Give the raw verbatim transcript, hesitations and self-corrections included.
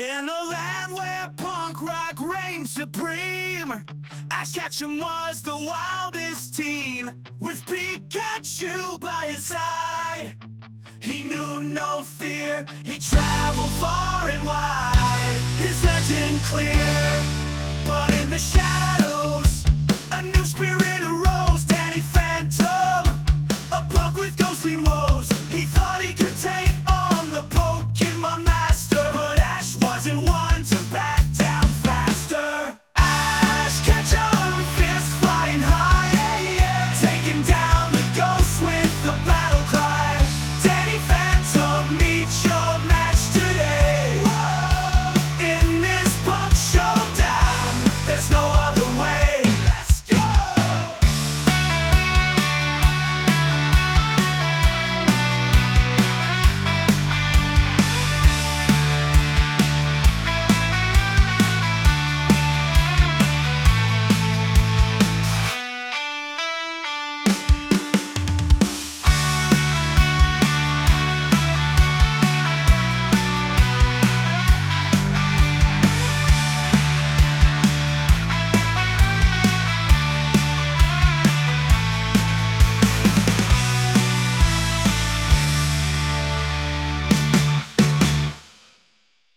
In a land where punk rock reigned supreme, Ash Ketchum was the wildest teen. With Pikachu by his side, he knew no fear. He traveled far and wide, his legend clear. But in the shadows